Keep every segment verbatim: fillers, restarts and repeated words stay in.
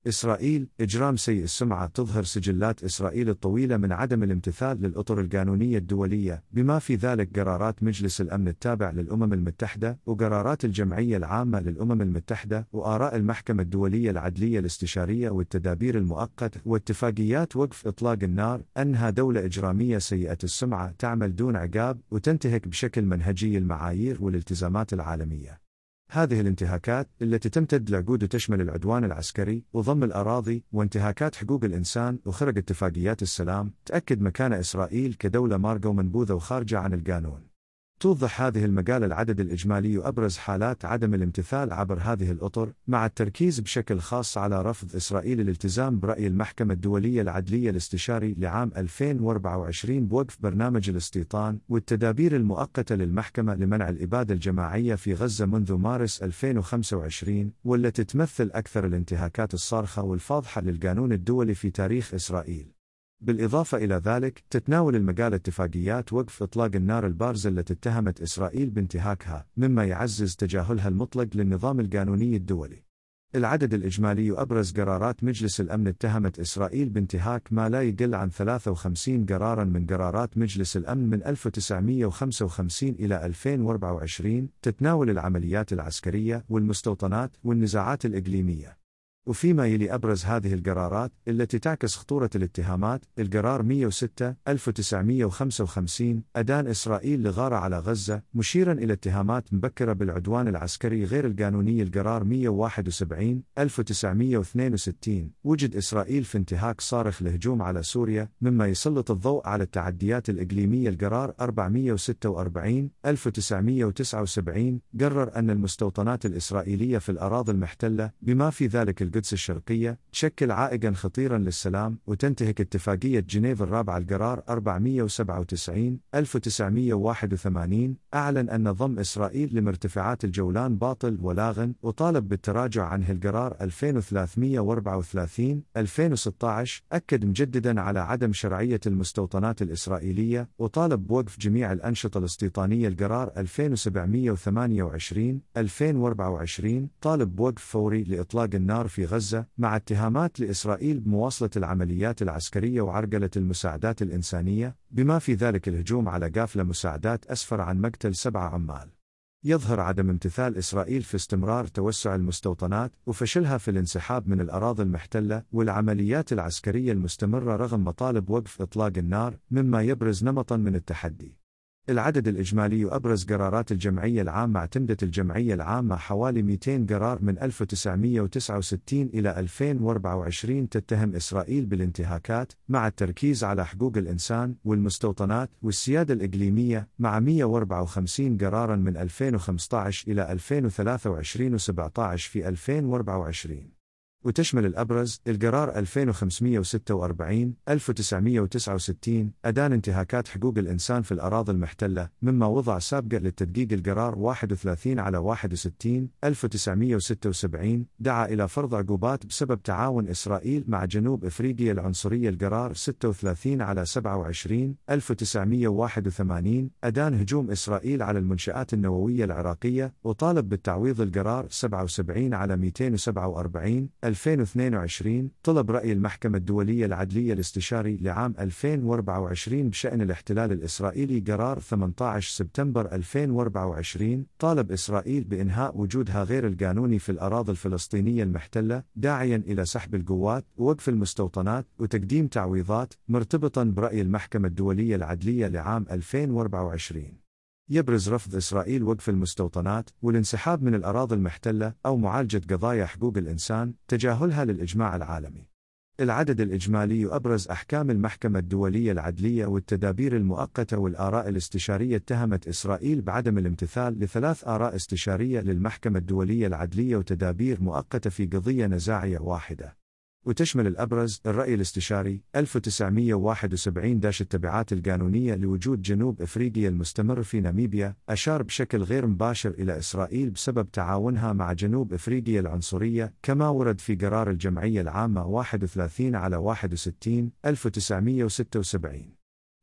إسرائيل، إجرام سيء السمعة. تظهر سجلات إسرائيل الطويلة من عدم الامتثال للأطر القانونية الدولية، بما في ذلك قرارات مجلس الأمن التابع للأمم المتحدة، وقرارات الجمعية العامة للأمم المتحدة، وآراء المحكمة الدولية العدلية الاستشارية، والتدابير المؤقتة، واتفاقيات وقف إطلاق النار. أنها دولة إجرامية سيئة السمعة تعمل دون عقاب وتنتهك بشكل منهجي المعايير والالتزامات العالمية. هذه الانتهاكات التي تمتد لعقود وتشمل العدوان العسكري وضم الأراضي وانتهاكات حقوق الإنسان وخرق اتفاقيات السلام، تأكد مكان إسرائيل كدولة مارقة ومنبوذة وخارجة عن القانون. توضح هذه المقالة العدد الإجمالي وأبرز حالات عدم الامتثال عبر هذه الأطر، مع التركيز بشكل خاص على رفض إسرائيل الالتزام برأي المحكمة الدولية العدلية الاستشاري لعام ألفين وأربعة وعشرين بوقف برنامج الاستيطان والتدابير المؤقتة للمحكمة لمنع الإبادة الجماعية في غزة منذ مارس ألفين وخمسة وعشرين، والتي تمثل أكثر الانتهاكات الصارخة والفاضحة للقانون الدولي في تاريخ إسرائيل. بالإضافة إلى ذلك، تتناول المقالة اتفاقيات وقف إطلاق النار البارزة التي اتهمت إسرائيل بانتهاكها، مما يعزز تجاهلها المطلق للنظام القانوني الدولي. العدد الإجمالي وأبرز قرارات مجلس الأمن اتهمت إسرائيل بانتهاك ما لا يقل عن ثلاثة وخمسين قراراً من قرارات مجلس الأمن من ألف وتسعمئة وخمسة وخمسين إلى ألفين وأربعة وعشرين، تتناول العمليات العسكرية والمستوطنات والنزاعات الإقليمية. وفيما يلي أبرز هذه القرارات التي تعكس خطورة الاتهامات: القرار مئة وستة ألف وتسعمئة وخمسة وخمسين أدان إسرائيل لغارة على غزة، مشيرا إلى اتهامات مبكرة بالعدوان العسكري غير القانوني. القرار مئة وواحد وسبعين ألف وتسعمئة واثنين وستين وجد إسرائيل في انتهاك صارخ لهجوم على سوريا، مما يسلط الضوء على التعديات الإقليمية. القرار أربعمئة وستة وأربعين ألف وتسعمئة وتسعة وسبعين قرر أن المستوطنات الإسرائيلية في الأراضي المحتلة، بما في ذلك القدس الشرقية، تشكل عائقاً خطيراً للسلام وتنتهك اتفاقية جنيف الرابعة. القرار أربعمئة وسبعة وتسعين ألف وتسعمئة وواحد وثمانين أعلن أن ضم إسرائيل لمرتفعات الجولان باطل ولاغ وطالب بالتراجع عنه. القرار ألفين وثلاثمئة وأربعة وثلاثين ألفين وستة عشر أكد مجدداً على عدم شرعية المستوطنات الإسرائيلية وطالب بوقف جميع الأنشطة الاستيطانية. القرار ألفين وسبعمئة وثمانية وعشرين ألفين وأربعة وعشرين طالب بوقف فوري لإطلاق النار في غزة، مع اتهامات لإسرائيل بمواصلة العمليات العسكرية وعرقلة المساعدات الإنسانية، بما في ذلك الهجوم على قافلة مساعدات أسفر عن مقتل سبعة عمال. يظهر عدم امتثال إسرائيل في استمرار توسع المستوطنات وفشلها في الانسحاب من الأراضي المحتلة والعمليات العسكرية المستمرة رغم مطالب وقف إطلاق النار، مما يبرز نمطاً من التحدي. العدد الإجمالي وأبرز قرارات الجمعية العامة: اعتمدت الجمعية العامة حوالي مئتين قرار من ألف وتسعمئة وتسعة وستين إلى ألفين وأربعة وعشرين تتهم إسرائيل بالانتهاكات، مع التركيز على حقوق الإنسان والمستوطنات والسيادة الإقليمية، مع مئة وأربعة وخمسين قراراً من ألفين وخمسة عشر إلى ألفين وثلاثة وعشرين وسبعة عشر في ألفين وأربعة وعشرين. وتشمل الأبرز: القرار ألفين وخمسمئة وستة وأربعين ألف وتسعمئة وتسعة وستين أدان انتهاكات حقوق الإنسان في الأراضي المحتلة، مما وضع سابقة للتدقيق. القرار واحد وثلاثين على واحد وستين ألف وتسعمئة وستة وسبعين دعا إلى فرض عقوبات بسبب تعاون إسرائيل مع جنوب إفريقيا العنصرية. القرار ستة وثلاثين على سبعة وعشرين ألف وتسعمئة وواحد وثمانين أدان هجوم إسرائيل على المنشآت النووية العراقية وطالب بالتعويض. القرار سبعة وسبعين على مئتين وسبعة وأربعين ألفين واثنين وعشرين طلب رأي المحكمة الدولية العدلية الاستشاري لعام ألفين وأربعة وعشرين بشأن الاحتلال الإسرائيلي. قرار ثمانية عشر سبتمبر ألفين وأربعة وعشرين طالب إسرائيل بإنهاء وجودها غير القانوني في الأراضي الفلسطينية المحتلة، داعياً إلى سحب القوات ووقف المستوطنات وتقديم تعويضات، مرتبطاً برأي المحكمة الدولية العدلية لعام ألفين وأربعة وعشرين. يبرز رفض إسرائيل وقف المستوطنات والانسحاب من الأراضي المحتلة أو معالجة قضايا حقوق الإنسان، تجاهلها للإجماع العالمي. العدد الإجمالي وأبرز أحكام المحكمة الدولية العدلية والتدابير المؤقتة والآراء الاستشارية اتهمت إسرائيل بعدم الامتثال لثلاث آراء استشارية للمحكمة الدولية العدلية وتدابير مؤقتة في قضية نزاعية واحدة. وتشمل الأبرز: الرأي الاستشاري ألف وتسعمئة وواحد وسبعين التبعات القانونية لوجود جنوب إفريقيا المستمر في ناميبيا، أشار بشكل غير مباشر إلى إسرائيل بسبب تعاونها مع جنوب إفريقيا العنصرية، كما ورد في قرار الجمعية العامة واحد وثلاثين على واحد وستين ألف وتسعمئة وستة وسبعين.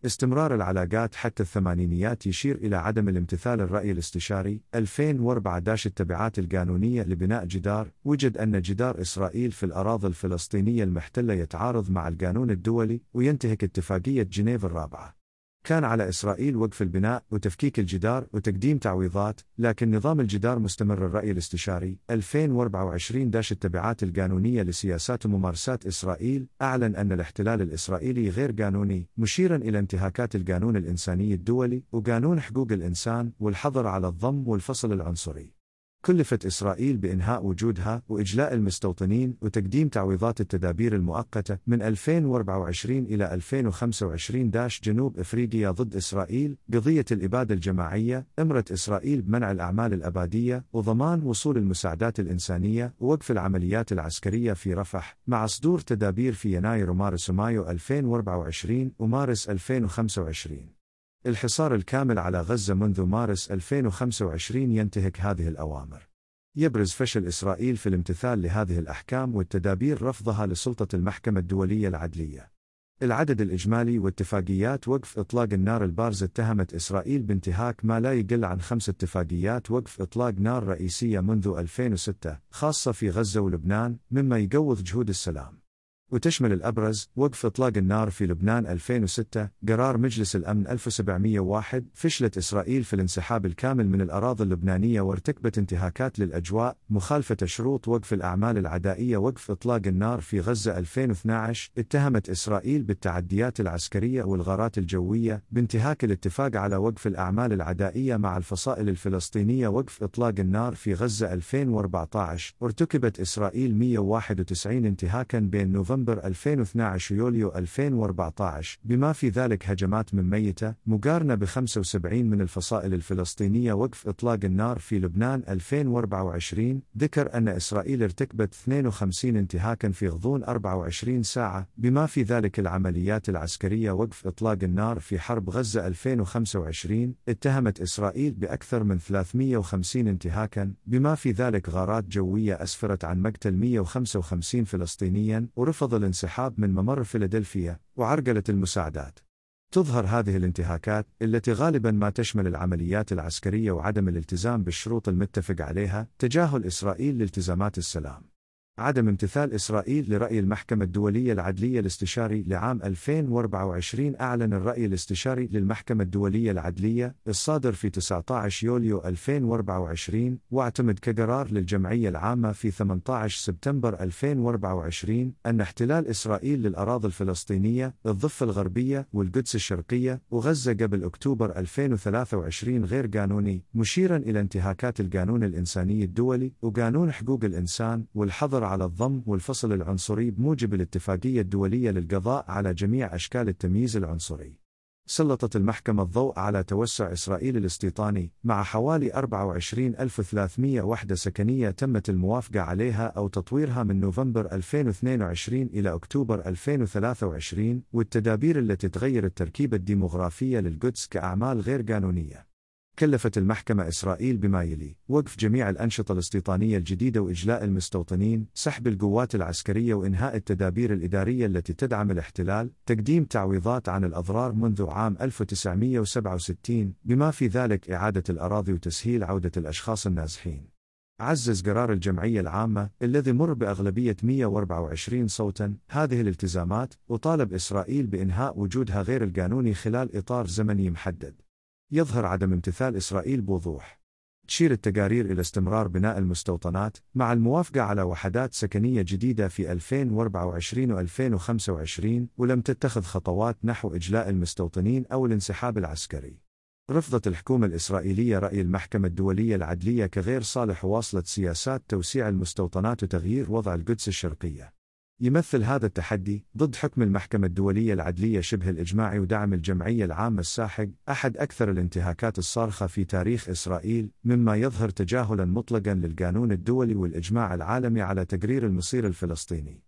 استمرار العلاقات حتى الثمانينيات يشير إلى عدم الامتثال الرأي الاستشاري. ألفين وأربعة التبعات القانونية لبناء جدار. وجد أن جدار إسرائيل في الأراضي الفلسطينية المحتلة يتعارض مع القانون الدولي وينتهك اتفاقية جنيف الرابعة. كان على إسرائيل وقف البناء وتفكيك الجدار وتقديم تعويضات، لكن نظام الجدار مستمر. الرأي الاستشاري. ألفين وأربعة وعشرين التبعات القانونية لسياسات وممارسات إسرائيل. أعلن أن الاحتلال الإسرائيلي غير قانوني، مشيرا إلى انتهاكات القانون الإنساني الدولي وقانون حقوق الإنسان والحظر على الضم والفصل العنصري. كلفت إسرائيل بإنهاء وجودها وإجلاء المستوطنين وتقديم تعويضات التدابير المؤقتة من ألفين وأربعة وعشرين إلى ألفين وخمسة وعشرين. جنوب إفريقيا ضد إسرائيل. قضية الإبادة الجماعية. أمرت إسرائيل بمنع الأعمال الأبادية وضمان وصول المساعدات الإنسانية ووقف العمليات العسكرية في رفح، مع صدور تدابير في يناير ومارس ومايو ألفين وأربعة وعشرين ومارس ألفين وخمسة وعشرين. الحصار الكامل على غزة منذ مارس ألفين وخمسة وعشرين ينتهك هذه الأوامر. يبرز فشل إسرائيل في الامتثال لهذه الأحكام والتدابير رفضها لسلطة المحكمة الدولية العدلية. العدد الإجمالي واتفاقيات وقف إطلاق النار البارزة. اتهمت إسرائيل بانتهاك ما لا يقل عن خمس اتفاقيات وقف إطلاق نار رئيسية منذ ألفين وستة، خاصة في غزة ولبنان، مما يقوض جهود السلام. وتشمل الأبرز: وقف إطلاق النار في لبنان ألفين وستة، قرار مجلس الأمن ألف وسبعمئة وواحد. فشلت إسرائيل في الانسحاب الكامل من الأراضي اللبنانية وارتكبت انتهاكات للأجواء، مخالفة شروط وقف الأعمال العدائية. وقف إطلاق النار في غزة ألفين واثني عشر. اتهمت إسرائيل بالتعديات العسكرية والغارات الجوية بانتهاك الاتفاق على وقف الأعمال العدائية مع الفصائل الفلسطينية. وقف إطلاق النار في غزة ألفين وأربعة عشر. ارتكبت إسرائيل مئة وواحد وتسعين انتهاكا بين نوفمبر ألفين واثني عشر ويوليو ألفين وأربعة عشر، بما في ذلك هجمات من ميتة مقارنة ب خمسة وسبعين من الفصائل الفلسطينية. وقف إطلاق النار في لبنان ألفين وأربعة وعشرين. ذكر أن إسرائيل ارتكبت اثنين وخمسين انتهاكا في غضون أربعة وعشرين ساعة، بما في ذلك العمليات العسكرية. وقف إطلاق النار في حرب غزة ألفين وخمسة وعشرين. اتهمت إسرائيل بأكثر من ثلاثمئة وخمسين انتهاكا، بما في ذلك غارات جوية أسفرت عن مقتل مئة وخمسة وخمسين فلسطينيا، ورفض الانسحاب من ممر فيلادلفيا، وعرقلت المساعدات. تظهر هذه الانتهاكات، التي غالبا ما تشمل العمليات العسكرية وعدم الالتزام بالشروط المتفق عليها، تجاهل إسرائيل لالتزامات السلام. عدم امتثال إسرائيل لرأي المحكمة الدولية العدلية الاستشاري لعام ألفين وأربعة وعشرين. أعلن الرأي الاستشاري للمحكمة الدولية العدلية الصادر في تسعة عشر يوليو ألفين وأربعة وعشرين، واعتمد كقرار للجمعية العامة في ثمانية عشر سبتمبر ألفين وأربعة وعشرين، أن احتلال إسرائيل للأراضي الفلسطينية، الضفة الغربية والقدس الشرقية وغزة قبل أكتوبر ألفين وثلاثة وعشرين غير قانوني، مشيرا إلى انتهاكات القانون الإنساني الدولي وقانون حقوق الإنسان والحظر على الضم والفصل العنصري بموجب الاتفاقية الدولية للقضاء على جميع أشكال التمييز العنصري. سلطت المحكمة الضوء على توسع إسرائيل الاستيطاني، مع حوالي أربعة وعشرين ألف وثلاثمئة وحدة سكنية تمت الموافقة عليها أو تطويرها من نوفمبر ألفين واثنين وعشرين إلى أكتوبر ألفين وثلاثة وعشرين، والتدابير التي تغير التركيبة الديمغرافية للقدس كأعمال غير قانونية. كلفت المحكمة إسرائيل بما يلي: وقف جميع الأنشطة الاستيطانية الجديدة وإجلاء المستوطنين، سحب القوات العسكرية وإنهاء التدابير الإدارية التي تدعم الاحتلال، تقديم تعويضات عن الأضرار منذ عام ألف وتسعمئة وسبعة وستين، بما في ذلك إعادة الأراضي وتسهيل عودة الأشخاص النازحين. عزز قرار الجمعية العامة الذي مر بأغلبية مئة وأربعة وعشرين صوتا هذه الالتزامات، وطالب إسرائيل بإنهاء وجودها غير القانوني خلال إطار زمني محدد. يظهر عدم امتثال إسرائيل بوضوح. تشير التقارير إلى استمرار بناء المستوطنات، مع الموافقة على وحدات سكنية جديدة في ألفين وأربعة وعشرين وألفين وخمسة وعشرين، ولم تتخذ خطوات نحو إجلاء المستوطنين أو الانسحاب العسكري. رفضت الحكومة الإسرائيلية رأي المحكمة الدولية العدلية كغير صالح، وواصلت سياسات توسيع المستوطنات وتغيير وضع القدس الشرقية. يمثل هذا التحدي ضد حكم المحكمة الدولية العدلية شبه الإجماعي ودعم الجمعية العامة الساحق أحد أكثر الانتهاكات الصارخة في تاريخ إسرائيل، مما يظهر تجاهلا مطلقا للقانون الدولي والإجماع العالمي على تقرير المصير الفلسطيني.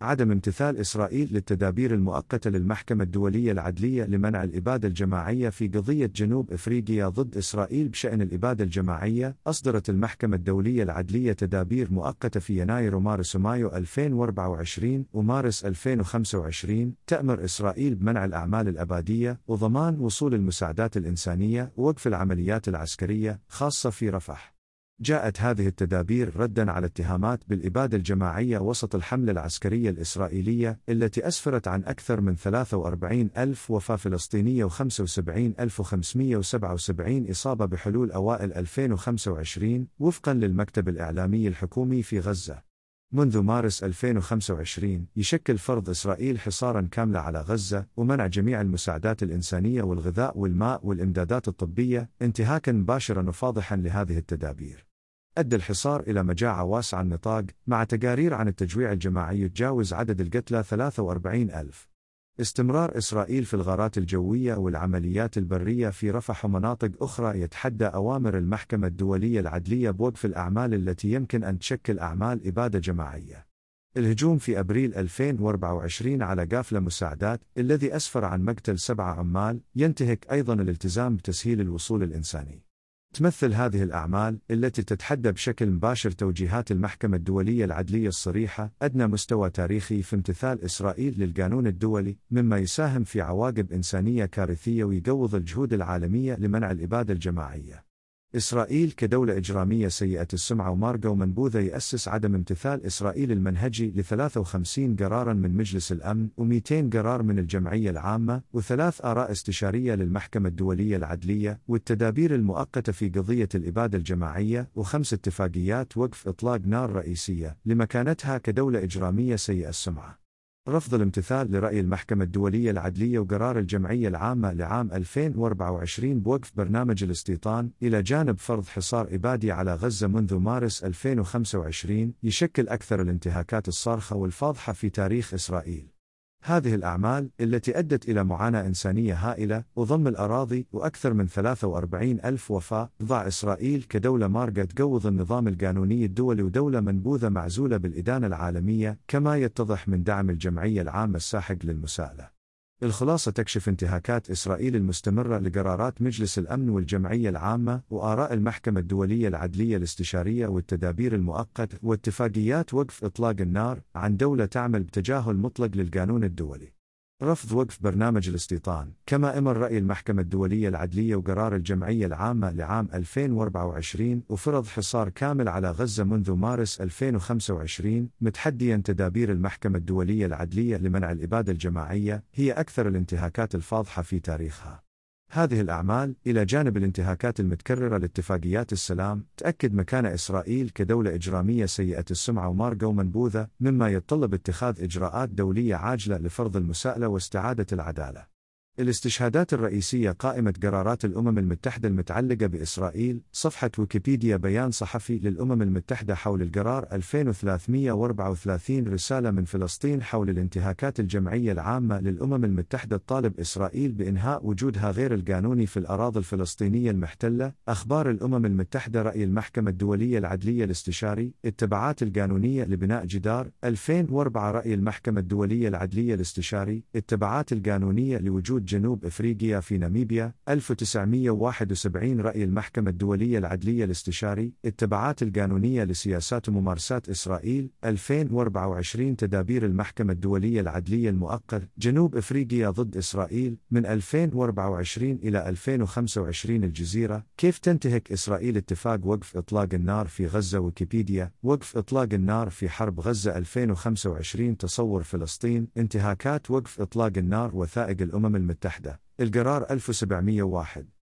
عدم امتثال إسرائيل للتدابير المؤقتة للمحكمة الدولية العدلية لمنع الإبادة الجماعية في قضية جنوب إفريقيا ضد إسرائيل بشأن الإبادة الجماعية. أصدرت المحكمة الدولية العدلية تدابير مؤقتة في يناير ومارس ومايو ألفين وأربعة وعشرين ومارس ألفين وخمسة وعشرين تأمر إسرائيل بمنع الأعمال الأبادية وضمان وصول المساعدات الإنسانية ووقف العمليات العسكرية خاصة في رفح. جاءت هذه التدابير ردًا على اتهامات بالإبادة الجماعية وسط الحملة العسكرية الإسرائيلية التي أسفرت عن أكثر من ثلاثة وأربعين ألف وفاة فلسطينية وخمسة وسبعين ألف وخمسمئة وسبعة وسبعين إصابة بحلول أوائل ألفين وخمسة وعشرين وفقًا للمكتب الإعلامي الحكومي في غزة. منذ مارس ألفين وخمسة وعشرين يشكل فرض إسرائيل حصاراً كاملة على غزة ومنع جميع المساعدات الإنسانية والغذاء والماء والإمدادات الطبية انتهاكاً مباشراً وفاضحاً لهذه التدابير. أدى الحصار إلى مجاعة واسعة النطاق مع تقارير عن التجويع الجماعي يتجاوز عدد القتلى ثلاثة وأربعين ألف. استمرار إسرائيل في الغارات الجوية والعمليات البرية في رفح ومناطق أخرى يتحدى أوامر المحكمة الدولية العدلية بوقف الأعمال التي يمكن أن تشكل أعمال إبادة جماعية. الهجوم في أبريل ألفين وأربعة وعشرين على قافلة مساعدات الذي أسفر عن مقتل سبعة عمال ينتهك أيضاً الالتزام بتسهيل الوصول الإنساني. تمثل هذه الأعمال التي تتحدى بشكل مباشر توجيهات المحكمة الدولية العدلية الصريحة أدنى مستوى تاريخي في امتثال إسرائيل للقانون الدولي، مما يساهم في عواقب إنسانية كارثية ويقوض الجهود العالمية لمنع الإبادة الجماعية. إسرائيل كدولة إجرامية سيئة السمعة ومارقة ومنبوذة يأسس عدم امتثال إسرائيل المنهجي ل ثلاثة وخمسين قراراً من مجلس الأمن ومئتين قرار من الجمعية العامة وثلاث آراء استشارية للمحكمة الدولية العدلية والتدابير المؤقتة في قضية الإبادة الجماعية وخمس اتفاقيات وقف إطلاق نار رئيسية لمكانتها كدولة إجرامية سيئة السمعة. رفض الامتثال لرأي المحكمة الدولية العدلية وقرار الجمعية العامة لعام ألفين وأربعة وعشرين بوقف برنامج الاستيطان إلى جانب فرض حصار إبادي على غزة منذ مارس ألفين وخمسة وعشرين يشكل أكثر الانتهاكات الصارخة والفاضحة في تاريخ إسرائيل. هذه الأعمال التي أدت إلى معاناة إنسانية هائلة وضم الأراضي وأكثر من ثلاثة وأربعين ألف وفاة ضع إسرائيل كدولة مارقة تقوض النظام القانوني الدولي ودولة منبوذة معزولة بالإدانة العالمية كما يتضح من دعم الجمعية العامة الساحق للمساءلة. الخلاصة تكشف انتهاكات إسرائيل المستمرة لقرارات مجلس الأمن والجمعية العامة وآراء المحكمة الدولية العدلية الاستشارية والتدابير المؤقتة واتفاقيات وقف إطلاق النار عن دولة تعمل بتجاهل مطلق للقانون الدولي. رفض وقف برنامج الاستيطان كما أمر رأي المحكمة الدولية العدلية وقرار الجمعية العامة لعام ألفين وأربعة وعشرين وفرض حصار كامل على غزة منذ مارس ألفين وخمسة وعشرين متحديا تدابير المحكمة الدولية العدلية لمنع الإبادة الجماعية هي أكثر الانتهاكات الفاضحة في تاريخها. هذه الأعمال إلى جانب الانتهاكات المتكررة لاتفاقيات السلام تأكد مكان إسرائيل كدولة إجرامية سيئة السمعة ومارقة ومنبوذة، مما يتطلب اتخاذ إجراءات دولية عاجلة لفرض المساءلة واستعادة العدالة. الاستشهادات الرئيسية قائمة قرارات الأمم المتحدة المتعلقة بإسرائيل. صفحة ويكيبيديا بيان صحفي للأمم المتحدة حول القرار ألفين وثلاثمئة وأربعة وثلاثين رسالة من فلسطين حول الانتهاكات الجمعية العامة للأمم المتحدة تطالب إسرائيل بإنهاء وجودها غير القانوني في الأراضي الفلسطينية المحتلة. أخبار الأمم المتحدة رأي المحكمة الدولية العدلية الاستشاري التبعات القانونية لبناء جدار. ألفين وأربعة رأي المحكمة الدولية العدلية الاستشاري التبعات القانونية لوجود جنوب إفريقيا في ناميبيا. ألف وتسعمئة وواحد وسبعين رأي المحكمة الدولية العدلية الاستشاري التبعات القانونية لسياسات وممارسات إسرائيل. ألفين وأربعة وعشرين تدابير المحكمة الدولية العدلية المؤقت جنوب إفريقيا ضد إسرائيل من ألفين وأربعة وعشرين إلى ألفين وخمسة وعشرين. الجزيرة كيف تنتهك إسرائيل اتفاق وقف إطلاق النار في غزة. ويكيبيديا وقف إطلاق النار في حرب غزة ألفين وخمسة وعشرين تصور فلسطين انتهاكات وقف إطلاق النار. وثائق الأمم المتحدة القرار ألف وسبعمئة وواحد.